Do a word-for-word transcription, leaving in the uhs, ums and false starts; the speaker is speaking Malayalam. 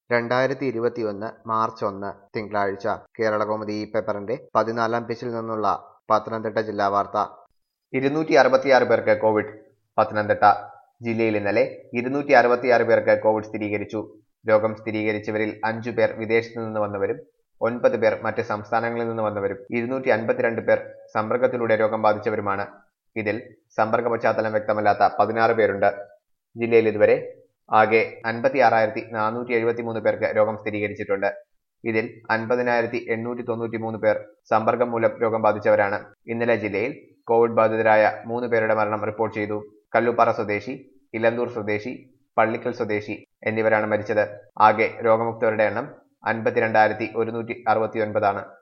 രണ്ടായിരത്തി ഇരുപത്തിയൊന്ന് മാർച്ച് ഒന്ന് തിങ്കളാഴ്ച കേരളകൗമുദി ഈ പേപ്പറിന്റെ പതിനാലാം പേജിൽ നിന്നുള്ള പത്തനംതിട്ട ജില്ലാ വാർത്ത. ഇരുന്നൂറ്റി അറുപത്തിയാറ് പേർക്ക് കോവിഡ്. പത്തനംതിട്ട ജില്ലയിൽ ഇന്നലെ ഇരുന്നൂറ്റി അറുപത്തിയാറ് പേർക്ക് കോവിഡ് സ്ഥിരീകരിച്ചു. രോഗം സ്ഥിരീകരിച്ചവരിൽ അഞ്ചു പേർ വിദേശത്തു നിന്ന് വന്നവരും ഒൻപത് പേർ മറ്റ് സംസ്ഥാനങ്ങളിൽ നിന്ന് വന്നവരും ഇരുന്നൂറ്റി അൻപത്തിരണ്ട് പേർ സമ്പർക്കത്തിലൂടെ രോഗം ബാധിച്ചവരുമാണ്. ഇതിൽ സമ്പർക്ക പശ്ചാത്തലം വ്യക്തമല്ലാത്ത പതിനാറ് പേരുണ്ട്. ജില്ലയിൽ ഇതുവരെ ആകെ അൻപത്തി ആറായിരത്തി നാനൂറ്റി എഴുപത്തി മൂന്ന് പേർക്ക് രോഗം സ്ഥിരീകരിച്ചിട്ടുണ്ട്. ഇതിൽ അൻപതിനായിരത്തി എണ്ണൂറ്റി തൊണ്ണൂറ്റി മൂന്ന് പേർ സമ്പർക്കം മൂലം രോഗം ബാധിച്ചവരാണ്. ഇന്നലെ ജില്ലയിൽ കോവിഡ് ബാധിതരായ മൂന്ന് പേരുടെ മരണം റിപ്പോർട്ട് ചെയ്തു. കല്ലുപ്പാറ സ്വദേശി, ഇലന്തൂർ സ്വദേശി, പള്ളിക്കൽ സ്വദേശി എന്നിവരാണ് മരിച്ചത്. ആകെ രോഗമുക്തരുടെ എണ്ണം അൻപത്തിരണ്ടായിരത്തി ഒരുന്നൂറ്റി അറുപത്തി ഒൻപതാണ്.